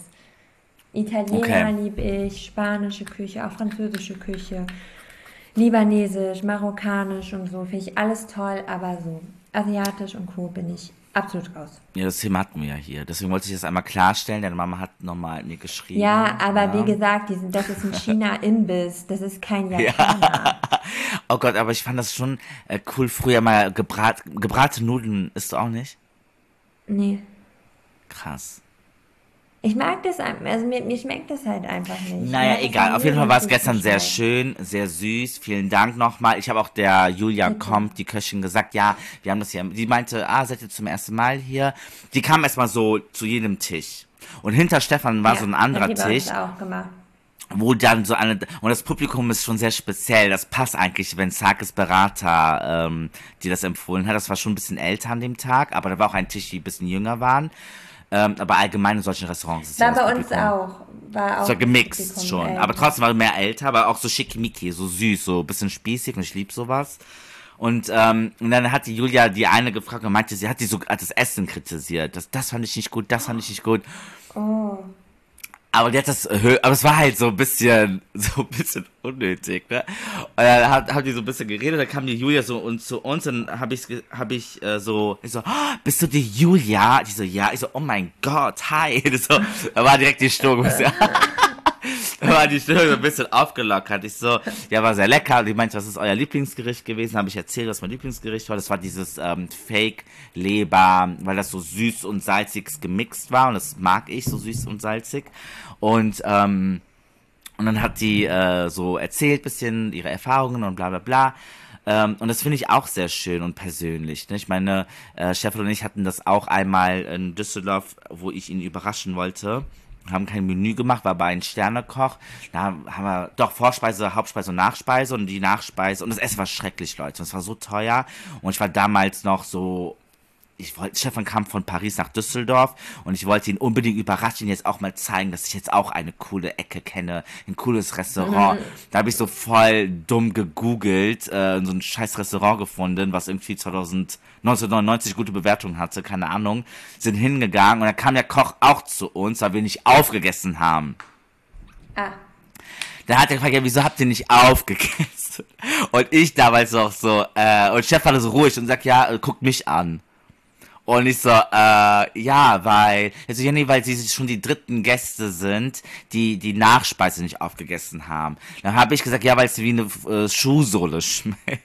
Speaker 1: Okay.
Speaker 2: Italiener liebe ich, spanische Küche, auch französische Küche, libanesisch, marokkanisch und so, finde ich alles toll, aber so asiatisch und Co. bin ich absolut raus.
Speaker 1: Ja, das Thema hatten wir ja hier. Deswegen wollte ich das einmal klarstellen. Deine Mama hat nochmal mir
Speaker 2: Ja,
Speaker 1: geschrieben.
Speaker 2: aber wie
Speaker 1: Ja.
Speaker 2: gesagt, das ist ein China-Imbiss, das ist kein
Speaker 1: Ja.
Speaker 2: Japaner.
Speaker 1: Oh Gott, aber ich fand das schon cool. Früher mal gebratene Nudeln isst du auch nicht?
Speaker 2: Nee.
Speaker 1: Krass.
Speaker 2: Ich mag das, also mir schmeckt das halt einfach nicht. Mir
Speaker 1: Naja,
Speaker 2: hat das noch
Speaker 1: egal. Auf
Speaker 2: nie
Speaker 1: jeden Fall war es
Speaker 2: richtig
Speaker 1: gestern sehr
Speaker 2: geschmeckt.
Speaker 1: schön, sehr süß. Vielen Dank nochmal. Ich habe auch der Julia
Speaker 2: Bitte.
Speaker 1: Kommt, die Köchin, gesagt, ja, wir haben das hier. Die meinte, seid ihr zum ersten Mal hier? Die kam erstmal so zu jedem Tisch. Und hinter Stefan war so
Speaker 2: Ja,
Speaker 1: ein
Speaker 2: hat
Speaker 1: anderer
Speaker 2: die bei uns
Speaker 1: Tisch,
Speaker 2: auch gemacht.
Speaker 1: wo dann so eine, und das Publikum ist schon sehr speziell. Das passt eigentlich, wenn Sarkis Berater, die das empfohlen hat. Das war schon ein bisschen älter an dem Tag, aber da war auch ein Tisch, die ein bisschen jünger waren. Aber allgemein in solchen Restaurants ist ja
Speaker 2: War
Speaker 1: das
Speaker 2: bei uns
Speaker 1: Publikum.
Speaker 2: auch, war
Speaker 1: Es war
Speaker 2: auch das
Speaker 1: gemixt
Speaker 2: Publikum
Speaker 1: schon, aber
Speaker 2: älter.
Speaker 1: trotzdem war er mehr älter, aber auch so schickimicki, so süß, so ein bisschen spießig und ich lieb sowas. Und dann hat die Julia die eine gefragt und meinte, sie hat die so hat das Essen kritisiert. Das fand ich nicht gut, das fand ich nicht gut.
Speaker 2: Oh,
Speaker 1: Aber die hat aber es war halt so ein bisschen unnötig, ne? Und dann hat die so ein bisschen geredet, dann kam die Julia so und zu uns und dann ich so, "Oh, bist du die Julia?" Die so, ja. Ich so, oh mein Gott, hi. Das so, da war direkt die Stimmung, da war die Stimmung so ein bisschen aufgelockert. Ich so, ja, war sehr lecker. Die meinte, was ist euer Lieblingsgericht gewesen? Habe ich erzählt, was mein Lieblingsgericht war. Das war dieses Fake-Leber, weil das so süß und salzig gemixt war. Und das mag ich, so süß und salzig. Und dann hat die so erzählt bisschen ihre Erfahrungen und bla bla bla. Und das finde ich auch sehr schön und persönlich. Ne? Ich meine, Stefan und ich hatten das auch einmal in Düsseldorf, wo ich ihn überraschen wollte. Haben kein Menü gemacht, war bei einem Sternekoch. Da haben wir doch Vorspeise, Hauptspeise und Nachspeise und die Nachspeise. Und das Essen war schrecklich, Leute. Und es war so teuer. Und ich war damals noch so, Stefan kam von Paris nach Düsseldorf und ich wollte ihn unbedingt überraschen, jetzt auch mal zeigen, dass ich jetzt auch eine coole Ecke kenne, ein cooles Restaurant. Da habe ich so voll dumm gegoogelt, so ein scheiß Restaurant gefunden, was irgendwie 1999 gute Bewertungen hatte, keine Ahnung, sind hingegangen und dann kam der Koch auch zu uns, weil wir nicht aufgegessen haben.
Speaker 2: Ah.
Speaker 1: Da hat er gefragt, ja, wieso habt ihr nicht aufgegessen? Und ich damals noch so, und Chef war so ruhig und sagt, ja, guckt mich an. Und ich so, ja, weil, also ja, nee, weil sie schon die dritten Gäste sind, die Nachspeise nicht aufgegessen haben. Dann habe ich gesagt, ja, weil es wie eine Schuhsohle schmeckt.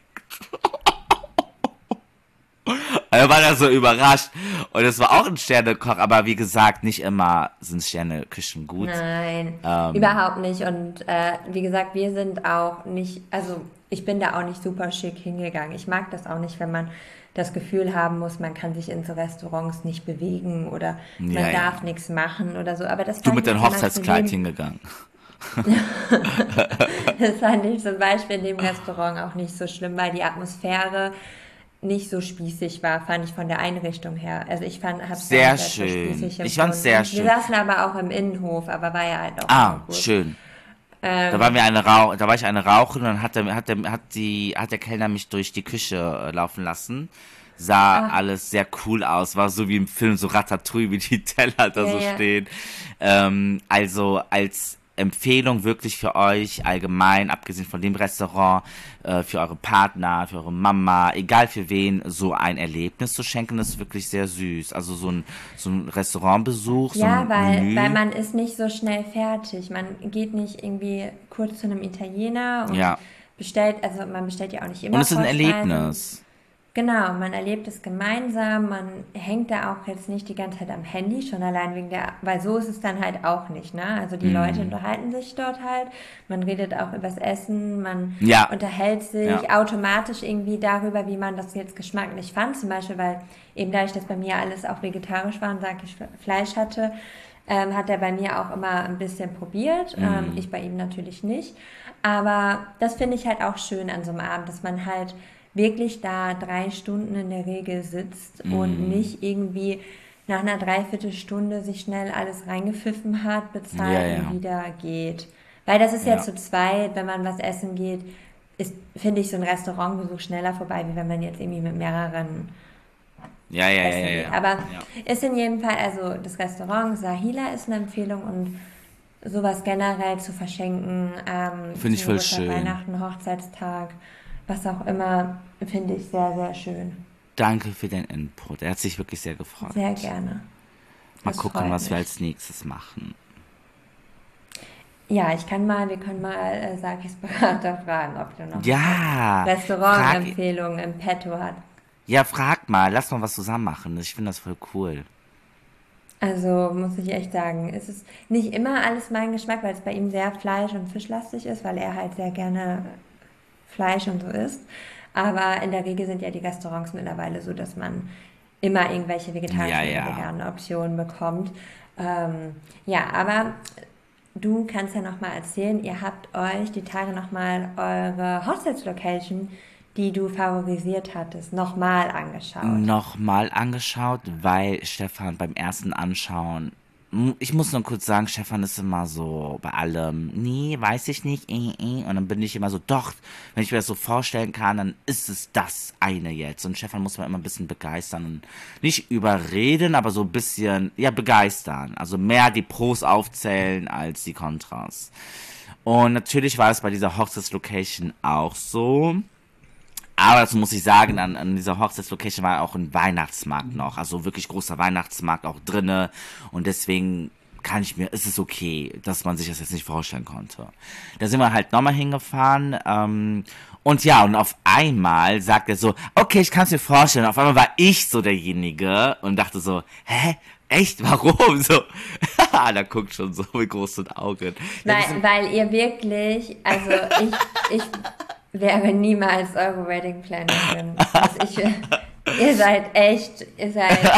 Speaker 1: Er war da so überrascht. Und es war auch ein Sternekoch, aber wie gesagt, nicht immer sind Sterneküchen gut.
Speaker 2: Nein, überhaupt nicht. Und wie gesagt, wir sind auch nicht, also ich bin da auch nicht super schick hingegangen. Ich mag das auch nicht, wenn man das Gefühl haben muss, man kann sich in so Restaurants nicht bewegen oder
Speaker 1: Ja,
Speaker 2: man
Speaker 1: ja.
Speaker 2: darf nichts machen oder so. Aber das
Speaker 1: Du
Speaker 2: fand
Speaker 1: mit
Speaker 2: ich
Speaker 1: deinem
Speaker 2: zum Beispiel
Speaker 1: Hochzeitskleid hingegangen.
Speaker 2: das fand ich zum Beispiel in dem Restaurant auch nicht so schlimm, weil die Atmosphäre nicht so spießig war, fand ich von der Einrichtung her. Also ich habe es gar
Speaker 1: Sehr
Speaker 2: nicht als so
Speaker 1: schön.
Speaker 2: spießig
Speaker 1: Ich fand's sehr
Speaker 2: empfunden. Wir
Speaker 1: schön.
Speaker 2: saßen aber auch im Innenhof, aber war ja halt auch
Speaker 1: Ah,
Speaker 2: immer gut.
Speaker 1: schön. Da
Speaker 2: Ähm,
Speaker 1: da war ich eine rauchen und dann hat der Kellner mich durch die Küche laufen lassen. Sah
Speaker 2: ah,
Speaker 1: alles sehr cool aus, war so wie im Film, so Ratatouille, wie die Teller da
Speaker 2: ja,
Speaker 1: so
Speaker 2: ja.
Speaker 1: stehen. Also als Empfehlung wirklich für euch allgemein, abgesehen von dem Restaurant, für eure Partner, für eure Mama, egal für wen, so ein Erlebnis zu schenken, ist wirklich sehr süß. Also so ein Restaurantbesuch, so
Speaker 2: Ja,
Speaker 1: ein
Speaker 2: weil
Speaker 1: Menü.
Speaker 2: man ist nicht so schnell fertig. Man geht nicht irgendwie kurz zu einem Italiener und
Speaker 1: Ja.
Speaker 2: bestellt, also man bestellt ja auch nicht
Speaker 1: Und
Speaker 2: immer
Speaker 1: es ist ein
Speaker 2: Vorspeisen.
Speaker 1: Erlebnis.
Speaker 2: Genau, man erlebt es gemeinsam, man hängt da auch jetzt nicht die ganze Zeit am Handy, schon allein wegen der, weil so ist es dann halt auch nicht, ne? Also die Leute
Speaker 1: Mm.
Speaker 2: unterhalten sich dort halt, man redet auch übers Essen, man
Speaker 1: Ja,
Speaker 2: unterhält
Speaker 1: ja.
Speaker 2: sich automatisch irgendwie darüber, wie man das jetzt geschmacklich fand, zum Beispiel, weil eben dadurch, dass bei mir alles auch vegetarisch war und sag ich Fleisch hatte, hat er bei mir auch immer ein bisschen probiert,
Speaker 1: Mm.
Speaker 2: ich bei ihm natürlich nicht, aber das finde ich halt auch schön an so einem Abend, dass man halt wirklich da 3 Stunden in der Regel sitzt und
Speaker 1: Mm.
Speaker 2: nicht irgendwie nach einer Dreiviertelstunde sich schnell alles reingepfiffen hat,
Speaker 1: Ja,
Speaker 2: bezahlt und
Speaker 1: ja,
Speaker 2: wieder geht. Weil das ist ja
Speaker 1: ja.
Speaker 2: zu zweit, wenn man was essen geht, ist, finde ich, so ein Restaurantbesuch schneller vorbei, wie wenn man jetzt irgendwie mit mehreren
Speaker 1: Ja, ja, ja, ja,
Speaker 2: essen geht.
Speaker 1: ja.
Speaker 2: Aber
Speaker 1: Ja.
Speaker 2: ist in jedem Fall, also das Restaurant Sahila ist eine Empfehlung und sowas generell zu verschenken,
Speaker 1: Finde
Speaker 2: zu
Speaker 1: ich voll
Speaker 2: Geburtstag,
Speaker 1: schön.
Speaker 2: Weihnachten, Hochzeitstag, was auch immer, finde ich sehr, sehr schön.
Speaker 1: Danke für den Input. Er hat sich wirklich sehr
Speaker 2: Sehr
Speaker 1: gefreut.
Speaker 2: gerne.
Speaker 1: Mal
Speaker 2: Das
Speaker 1: gucken,
Speaker 2: freut
Speaker 1: was wir
Speaker 2: mich.
Speaker 1: als nächstes machen.
Speaker 2: Ja, wir können mal Sakis Berater fragen, ob der noch ein paar
Speaker 1: Ja, frag,
Speaker 2: Restaurantempfehlungen im Petto hat.
Speaker 1: ja, frag mal. Lass mal was zusammen machen. Ich finde das voll cool.
Speaker 2: Also muss ich echt sagen, es ist nicht immer alles mein Geschmack, weil es bei ihm sehr fleisch- und fischlastig ist, weil er halt sehr gerne Fleisch und so isst. Aber in der Regel sind ja die Restaurants mittlerweile so, dass man immer irgendwelche
Speaker 1: Ja,
Speaker 2: vegetarischen oder
Speaker 1: ja.
Speaker 2: veganen Optionen bekommt. Ja, aber du kannst ja nochmal erzählen, ihr habt euch die Tage nochmal eure Hochzeitslocation, die du favorisiert hattest, nochmal angeschaut.
Speaker 1: Nochmal angeschaut, weil Stefan beim ersten Anschauen, ich muss nur kurz sagen, Stefan ist immer so bei allem, nee, weiß ich nicht, und dann bin ich immer so, doch, wenn ich mir das so vorstellen kann, dann ist es das eine jetzt. Und Stefan muss man immer ein bisschen begeistern und nicht überreden, aber so ein bisschen, ja, begeistern. Also mehr die Pros aufzählen als die Kontras. Und natürlich war es bei dieser Hochzeitslocation auch so. Aber dazu muss ich sagen, an dieser Hochzeitslocation war auch ein Weihnachtsmarkt noch. Also wirklich großer Weihnachtsmarkt auch drinne. Und deswegen ist es okay, dass man sich das jetzt nicht vorstellen konnte. Da sind wir halt nochmal hingefahren. Und ja, und auf einmal sagt er so, okay, ich kann es mir vorstellen. Auf einmal war ich so derjenige und dachte so, hä? Echt? Warum? So, da guckt schon so mit großen Augen. Ja,
Speaker 2: Weil ihr wirklich, also ich wäre niemals eure Wedding Plannerin. Also ihr seid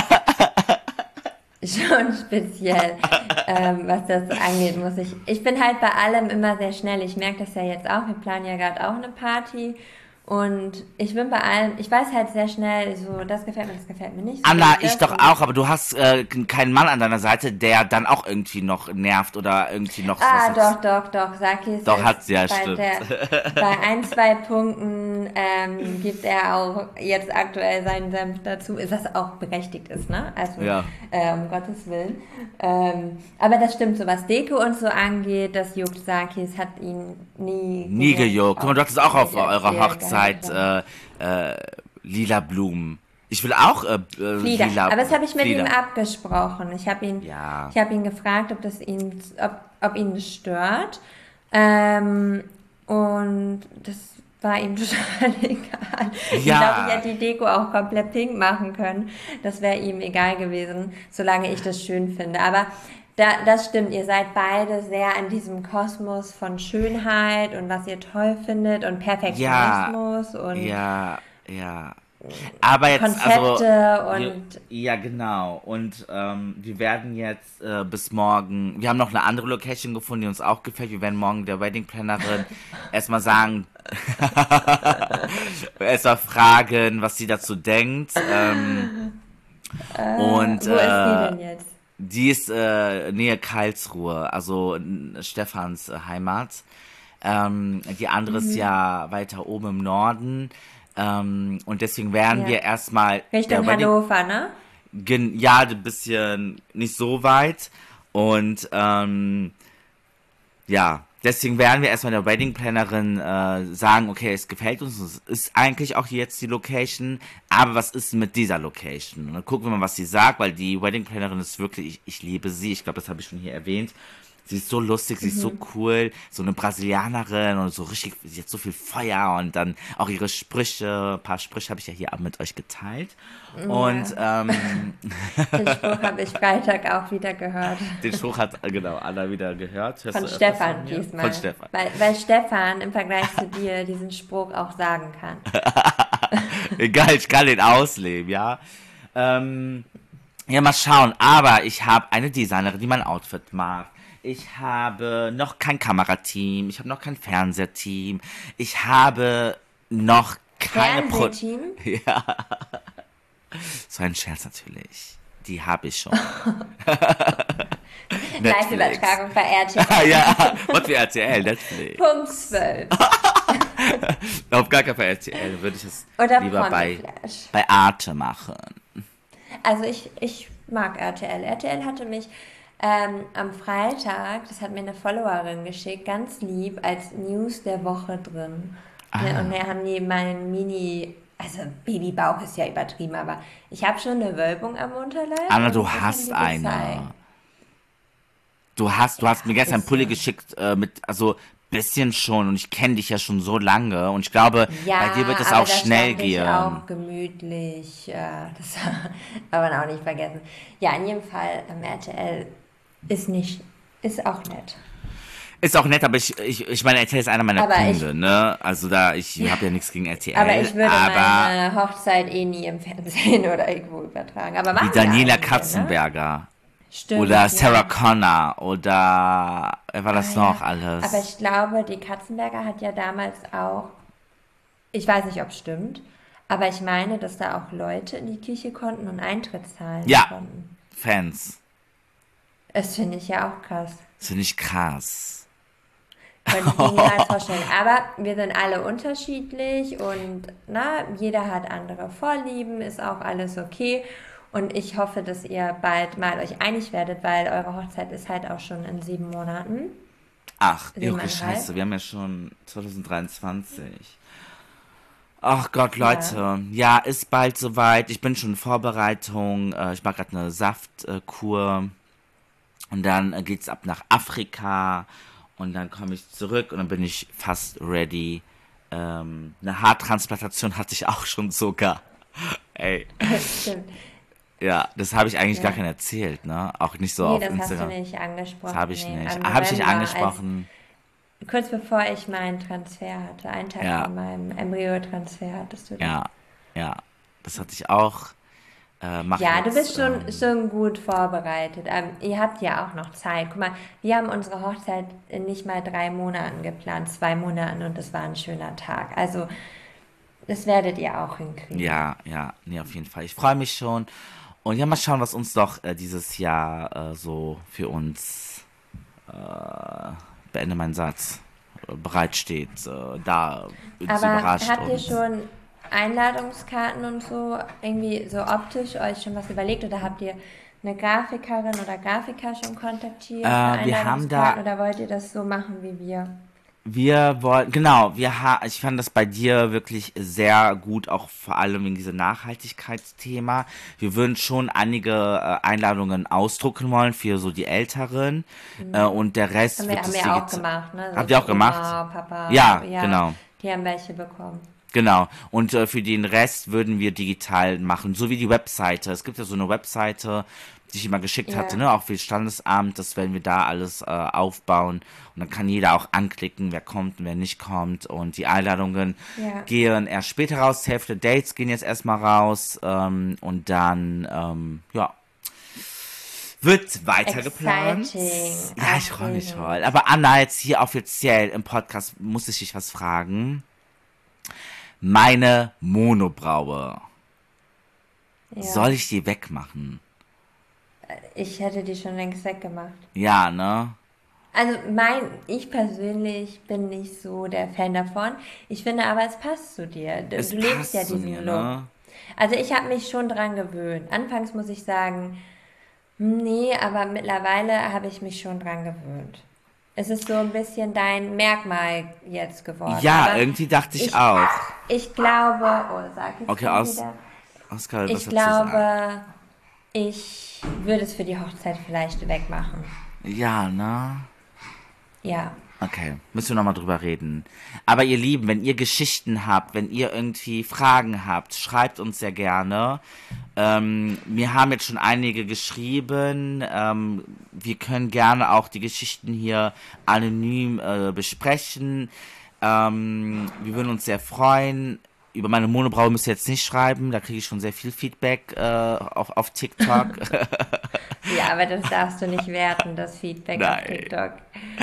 Speaker 2: schon speziell, was das angeht, muss ich bin halt bei allem immer sehr schnell. Ich merke das ja jetzt auch. Wir planen ja gerade auch eine Party Und ich bin bei allem, ich weiß halt sehr schnell, so, das gefällt mir nicht, so will
Speaker 1: Anna,
Speaker 2: ich
Speaker 1: ich
Speaker 2: das.
Speaker 1: doch
Speaker 2: Und
Speaker 1: auch, aber du hast keinen Mann an deiner Seite, der dann auch irgendwie noch nervt oder irgendwie noch was
Speaker 2: ah,
Speaker 1: dazu.
Speaker 2: doch. Sakis
Speaker 1: Doch,
Speaker 2: ist
Speaker 1: hat sie, ja,
Speaker 2: bei
Speaker 1: stimmt.
Speaker 2: bei ein, zwei Punkten gibt er auch jetzt aktuell seinen Senf dazu, ist das auch berechtigt ist, ne? Also
Speaker 1: Ja.
Speaker 2: um Gottes Willen. Aber das stimmt, so was Deko und so angeht, das juckt Sakis, hat ihn nie
Speaker 1: Nie
Speaker 2: gejuckt,
Speaker 1: gejuckt. Guck mal,
Speaker 2: auch
Speaker 1: du hattest auch auf
Speaker 2: nicht als
Speaker 1: eurer
Speaker 2: wir
Speaker 1: Hochzeit
Speaker 2: geheiratet haben.
Speaker 1: äh, lila Blumen. Ich will auch
Speaker 2: Flieder.
Speaker 1: lila
Speaker 2: Aber das habe ich mit ihm
Speaker 1: Flieder.
Speaker 2: abgesprochen.
Speaker 1: Ja.
Speaker 2: Ich habe ihn gefragt, ob ihn das stört. Ähm, und das war ihm total egal. Ich glaube, ich
Speaker 1: Ja,
Speaker 2: hätte die Deko auch komplett pink machen können. Das wäre ihm egal gewesen, solange ich das schön finde. Aber das stimmt, ihr seid beide sehr an diesem Kosmos von Schönheit und was ihr toll findet und
Speaker 1: ja,
Speaker 2: Perfektionismus und
Speaker 1: ja. Aber jetzt, also,
Speaker 2: Konzepte und
Speaker 1: ja, genau. Und wir werden jetzt bis morgen, wir haben noch eine andere Location gefunden, die uns auch gefällt. Wir werden morgen der Wedding Plannerin erstmal sagen, erstmal fragen, was sie dazu denkt. Und
Speaker 2: wo ist die denn jetzt?
Speaker 1: die ist Nähe Karlsruhe, also Stefans Heimat. Die andere ist ja weiter oben im Norden. Und deswegen werden
Speaker 2: Ja.
Speaker 1: wir erstmal
Speaker 2: Richtung
Speaker 1: der Wedding,
Speaker 2: Hannover, ne?
Speaker 1: ja, ein bisschen nicht so weit. Und ja, deswegen werden wir erstmal der Wedding Plannerin sagen, okay, es gefällt uns, es ist eigentlich auch jetzt die Location, aber was ist mit dieser Location? Und dann gucken wir mal, was sie sagt, weil die Wedding Plannerin ist wirklich, ich liebe sie, ich glaube, das habe ich schon hier erwähnt. Sie ist so lustig, sie ist so cool, so eine Brasilianerin und so richtig, sie hat so viel Feuer und dann auch ihre Sprüche, ein paar Sprüche habe ich ja hier mit euch geteilt. Und
Speaker 2: Ja. Den Spruch habe ich Freitag auch wieder gehört.
Speaker 1: den Spruch hat genau Anna wieder gehört. Hörst du
Speaker 2: Von
Speaker 1: öfters von
Speaker 2: Stefan
Speaker 1: mir? Von
Speaker 2: diesmal.
Speaker 1: Stefan.
Speaker 2: Weil Stefan im Vergleich zu dir diesen Spruch auch sagen kann.
Speaker 1: Egal, ich kann den ausleben, ja. Ähm, ja, mal schauen. Aber ich habe eine Designerin, die mein Outfit macht. Ich habe noch kein Kamerateam. Ich habe noch kein Fernsehteam. Ich habe noch keine
Speaker 2: Fernsehteam?
Speaker 1: Ja, so ein Scherz natürlich. Die habe ich schon. Netflix.
Speaker 2: Live-Übertragung bei RTL.
Speaker 1: Ja, was für RTL, Netflix.
Speaker 2: Punkt 12.
Speaker 1: Auf gar keinen Fall RTL, würde ich es
Speaker 2: Oder
Speaker 1: lieber
Speaker 2: Promiflash.
Speaker 1: bei Arte machen.
Speaker 2: Also ich mag RTL. RTL hatte mich am Freitag, das hat mir eine Followerin geschickt, ganz lieb, als News der Woche drin. Ne, und da haben die meinen also Babybauch ist ja übertrieben, aber ich habe schon eine Wölbung am Unterleib
Speaker 1: Anna, du
Speaker 2: und das haben
Speaker 1: hast
Speaker 2: die gezeigt.
Speaker 1: eine. Du hast mir gestern einen Pulli
Speaker 2: Bisschen.
Speaker 1: geschickt mit, also bisschen schon und ich kenne dich ja schon so lange und ich glaube, bei dir
Speaker 2: Ja,
Speaker 1: wird es
Speaker 2: aber
Speaker 1: auch
Speaker 2: da
Speaker 1: schnell
Speaker 2: stand ich
Speaker 1: gehen.
Speaker 2: auch gemütlich. Das darf man auch nicht vergessen. Ja, in jedem Fall, RTL ist nicht, ist auch nett.
Speaker 1: Ist auch nett, aber ich meine, RTL ist einer meiner
Speaker 2: Aber ich,
Speaker 1: Kunden, ne? Also ich
Speaker 2: ja,
Speaker 1: habe ja nichts gegen
Speaker 2: Aber
Speaker 1: RTL,
Speaker 2: ich würde
Speaker 1: aber
Speaker 2: meine Hochzeit eh nie im Fernsehen oder irgendwo übertragen. Aber
Speaker 1: wie
Speaker 2: machen ja
Speaker 1: Daniela
Speaker 2: einige, ne?
Speaker 1: Katzenberger oder
Speaker 2: Stimmt,
Speaker 1: Sarah
Speaker 2: ja.
Speaker 1: Connor oder wer war
Speaker 2: Ah
Speaker 1: das
Speaker 2: ja.
Speaker 1: noch
Speaker 2: Aber
Speaker 1: alles?
Speaker 2: ich glaube, die Katzenberger hat ja damals auch, ich weiß nicht, ob es stimmt, aber ich meine, dass da auch Leute in die Kirche konnten und Eintritt zahlen
Speaker 1: Ja,
Speaker 2: konnten.
Speaker 1: Fans.
Speaker 2: Das finde ich ja auch krass.
Speaker 1: Das finde ich krass.
Speaker 2: Könnte ich mir niemals vorstellen. Aber wir sind alle unterschiedlich und na, jeder hat andere Vorlieben, ist auch alles okay. Und ich hoffe, dass ihr bald mal euch einig werdet, weil eure Hochzeit ist halt auch schon in 7 Monaten.
Speaker 1: Ach, Junge,
Speaker 2: 7,5.
Speaker 1: Scheiße, wir haben ja schon 2023. Ach Gott,
Speaker 2: Ja.
Speaker 1: Leute. Ja, ist bald soweit. Ich bin schon in Vorbereitung. Ich mache gerade eine Saftkur. Und dann geht's ab nach Afrika. Und dann komme ich zurück und dann bin ich fast ready. Eine Haartransplantation hatte ich auch schon sogar. Ey,
Speaker 2: Stimmt.
Speaker 1: ja, das habe ich eigentlich gar
Speaker 2: Ja.
Speaker 1: keinen erzählt, ne? Auch nicht so
Speaker 2: Nee,
Speaker 1: auf
Speaker 2: das hast du
Speaker 1: Instagram.
Speaker 2: nicht
Speaker 1: Das
Speaker 2: angesprochen.
Speaker 1: habe ich
Speaker 2: Nee,
Speaker 1: nicht.
Speaker 2: im
Speaker 1: Habe ich nicht
Speaker 2: November,
Speaker 1: angesprochen.
Speaker 2: kurz bevor ich meinen Transfer hatte, einen Tag vor
Speaker 1: Ja,
Speaker 2: meinem Embryo-Transfer hattest du das.
Speaker 1: ja, ja. Das hatte ich auch. Mach
Speaker 2: Ja, du
Speaker 1: jetzt.
Speaker 2: bist schon gut vorbereitet. Ihr habt ja auch noch Zeit. Guck mal, wir haben unsere Hochzeit in nicht mal 3 Monaten geplant, 2 Monaten und es war ein schöner Tag. Also Das werdet ihr auch hinkriegen.
Speaker 1: Ja, ja, nee, auf jeden Fall. Ich freue mich schon. Und ja, mal schauen, was uns doch dieses Jahr so für uns, beende meinen Satz, bereitsteht. Da uns
Speaker 2: Aber
Speaker 1: überrascht
Speaker 2: habt ihr
Speaker 1: uns.
Speaker 2: schon Einladungskarten und so irgendwie so optisch euch schon was überlegt oder habt ihr eine Grafikerin oder Grafiker schon kontaktiert für
Speaker 1: Wir haben da
Speaker 2: Einladungskarten oder wollt ihr das so machen wie wir?
Speaker 1: Wir wollen, genau, ich fand das bei dir wirklich sehr gut, auch vor allem wegen diesem Nachhaltigkeitsthema. Wir würden schon einige Einladungen ausdrucken wollen für so die Älteren, und der Rest wird
Speaker 2: Haben
Speaker 1: es
Speaker 2: wir auch
Speaker 1: digital.
Speaker 2: gemacht, ne? So
Speaker 1: Habt ihr
Speaker 2: für
Speaker 1: auch gemacht?
Speaker 2: Oma, Papa,
Speaker 1: Ja,
Speaker 2: ja,
Speaker 1: genau.
Speaker 2: die haben welche bekommen.
Speaker 1: Genau. Und für den Rest würden wir digital machen, so wie die Webseite. Es gibt ja so eine Webseite, die ich immer geschickt hatte,
Speaker 2: Ja,
Speaker 1: ne, auch für das Standesamt. Das werden wir da alles aufbauen. Und dann kann jeder auch anklicken, wer kommt und wer nicht kommt. Und die Einladungen
Speaker 2: ja.
Speaker 1: gehen erst später raus. Die Hälfte der Dates gehen jetzt erstmal raus. Und dann, ja, wird weiter geplant.
Speaker 2: Exciting.
Speaker 1: Ja, ich freue mich
Speaker 2: Aufregend.
Speaker 1: voll. Aber Anna, jetzt hier offiziell im Podcast muss ich dich was fragen. Meine Monobraue. Soll
Speaker 2: Ja.
Speaker 1: ich die wegmachen?
Speaker 2: Ich hätte die schon längst weggemacht.
Speaker 1: Ja, ne?
Speaker 2: Also ich persönlich bin nicht so der Fan davon. Ich finde aber, es passt zu dir.
Speaker 1: Es
Speaker 2: Du lebst ja
Speaker 1: passt zu mir,
Speaker 2: diesen Look.
Speaker 1: ne?
Speaker 2: Also ich habe mich schon dran gewöhnt. Anfangs muss ich sagen, nee, aber mittlerweile habe ich mich schon dran gewöhnt. Es ist so ein bisschen dein Merkmal jetzt geworden.
Speaker 1: Ja,
Speaker 2: Aber
Speaker 1: irgendwie dachte ich
Speaker 2: ich,
Speaker 1: auch.
Speaker 2: ich glaube, oh, sag jetzt
Speaker 1: Okay,
Speaker 2: schon wieder.
Speaker 1: Oskar, was
Speaker 2: Ich
Speaker 1: dazu sagen?
Speaker 2: glaube, ich würde es für die Hochzeit vielleicht wegmachen.
Speaker 1: Ja, ne?
Speaker 2: Ja.
Speaker 1: Okay, müssen wir nochmal drüber reden. Aber ihr Lieben, wenn ihr Geschichten habt, wenn ihr irgendwie Fragen habt, schreibt uns sehr gerne. Mir haben jetzt schon einige geschrieben. Wir können gerne auch die Geschichten hier anonym besprechen. Wir würden uns sehr freuen. Über meine Monobraue müsst ihr jetzt nicht schreiben, da kriege ich schon sehr viel Feedback auf TikTok.
Speaker 2: Ja, aber das darfst du nicht werten, das Feedback auf
Speaker 1: Nein.
Speaker 2: TikTok.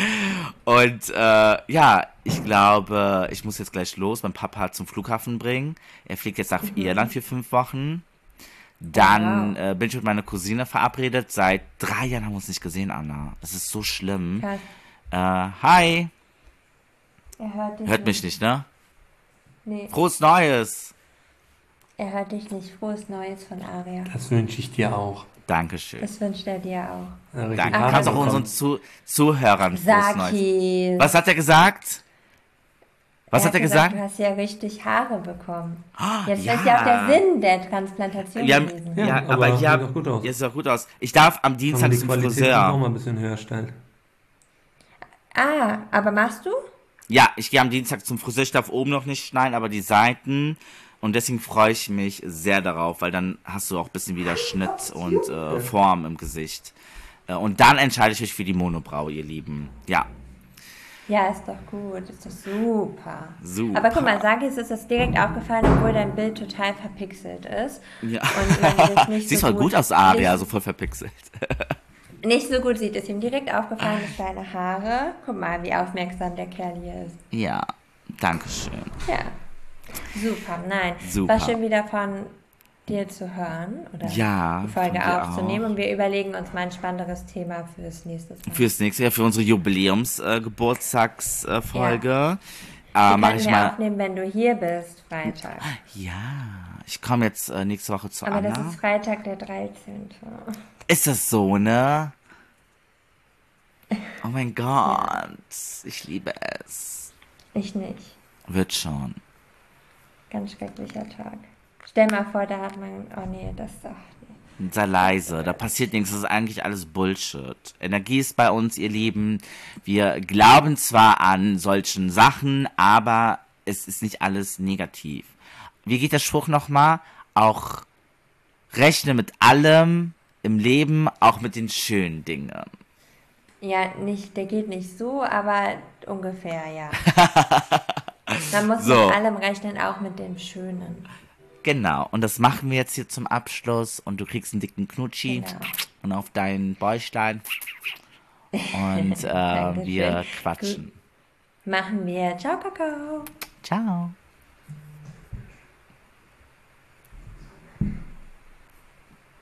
Speaker 1: Und ja, ich glaube, ich muss jetzt gleich los, mein Papa zum Flughafen bringen. Er fliegt jetzt nach Irland für 5 Wochen.
Speaker 2: Oh,
Speaker 1: Dann
Speaker 2: wow.
Speaker 1: bin ich mit meiner Cousine verabredet. Seit 3 Jahren haben wir uns nicht gesehen, Anna. Das ist so schlimm.
Speaker 2: Krass.
Speaker 1: Hi.
Speaker 2: Er hört dich
Speaker 1: Hört mich
Speaker 2: nicht.
Speaker 1: nicht, ne?
Speaker 2: Nee,
Speaker 1: Frohes Neues.
Speaker 2: er hört dich nicht. Frohes Neues von Aria.
Speaker 3: Das wünsche ich dir auch.
Speaker 1: Dankeschön.
Speaker 2: Das wünscht er dir auch.
Speaker 3: Richtig
Speaker 1: Danke.
Speaker 2: Ach,
Speaker 1: Kannst
Speaker 3: Haare
Speaker 1: auch unseren
Speaker 3: bekommen.
Speaker 1: Zuhörern frohes Neues.
Speaker 2: Sakis.
Speaker 1: Was hat er gesagt? Was
Speaker 2: Er
Speaker 1: hat
Speaker 2: hat
Speaker 1: er
Speaker 2: gesagt,
Speaker 1: gesagt?
Speaker 2: du hast ja richtig Haare bekommen.
Speaker 1: Ah,
Speaker 2: Jetzt ist ja auch der
Speaker 1: ja.
Speaker 2: Sinn der Transplantation
Speaker 1: Ja,
Speaker 2: gewesen.
Speaker 3: Ja,
Speaker 1: ja,
Speaker 3: aber
Speaker 1: aber
Speaker 3: sieht
Speaker 1: ja,
Speaker 3: doch gut aus.
Speaker 1: jetzt sieht auch gut aus. Ich darf am
Speaker 3: Kann man
Speaker 1: Dienstag
Speaker 3: die
Speaker 1: zum
Speaker 3: Qualität auch
Speaker 1: Friseur.
Speaker 3: mal ein bisschen höher stellen.
Speaker 2: Ah, aber machst du?
Speaker 1: Ja, ich gehe am Dienstag zum Friseur. Ich darf oben noch nicht schneiden, aber die Seiten. Und deswegen freue ich mich sehr darauf, weil dann hast du auch ein bisschen wieder Schnitt und Form im Gesicht. Und dann entscheide ich mich für die Monobraue, ihr Lieben. Ja,
Speaker 2: Ja, ist doch gut, ist doch super.
Speaker 1: super.
Speaker 2: Aber guck mal, Sagis ist das direkt aufgefallen, obwohl dein Bild total verpixelt ist
Speaker 1: Ja.
Speaker 2: und man das nicht
Speaker 1: Siehst
Speaker 2: so
Speaker 1: voll gut aus, Aria,
Speaker 2: nicht,
Speaker 1: so voll verpixelt.
Speaker 2: nicht so gut sieht. Ist ihm direkt aufgefallen, dass deine Haare, guck mal, wie aufmerksam der Kerl hier ist.
Speaker 1: Ja, Dankeschön.
Speaker 2: Ja, super, nein.
Speaker 1: Super.
Speaker 2: War schön wieder von dir zu hören oder
Speaker 1: Ja,
Speaker 2: die Folge
Speaker 1: von dir
Speaker 2: aufzunehmen
Speaker 1: auch.
Speaker 2: und wir überlegen uns mal ein spannenderes Thema fürs nächste Mal.
Speaker 1: Fürs nächste Jahr, für unsere Jubiläums-Geburtstagsfolge.
Speaker 2: Die
Speaker 1: Mache
Speaker 2: könnten
Speaker 1: ich
Speaker 2: wir
Speaker 1: mal.
Speaker 2: aufnehmen, wenn du hier bist, Freitag.
Speaker 1: Ja, ich komme jetzt nächste Woche zu
Speaker 2: Aber das
Speaker 1: Anna.
Speaker 2: ist Freitag der 13.
Speaker 1: Ist das so, ne? Oh mein Gott, ich liebe es.
Speaker 2: Ich nicht.
Speaker 1: Wird schon.
Speaker 2: Ganz schrecklicher Tag. Stell mal vor, da hat man. Oh nee, das ist doch. Nee.
Speaker 1: Sei leise, da passiert nichts, das ist eigentlich alles Bullshit. Energie ist bei uns, ihr Lieben. Wir glauben zwar an solchen Sachen, aber es ist nicht alles negativ. Wie geht der Spruch nochmal? Auch rechne mit allem im Leben, auch mit den schönen Dingen.
Speaker 2: Ja, nicht, der geht nicht so, aber ungefähr, ja. Man muss
Speaker 1: So.
Speaker 2: mit allem rechnen, auch mit dem Schönen.
Speaker 1: Genau, und das machen wir jetzt hier zum Abschluss und du kriegst einen dicken Knutschi
Speaker 2: Genau.
Speaker 1: und auf deinen Bäuchlein und
Speaker 2: Dankeschön.
Speaker 1: wir quatschen.
Speaker 2: Machen wir. Ciao, Kakao.
Speaker 1: Ciao.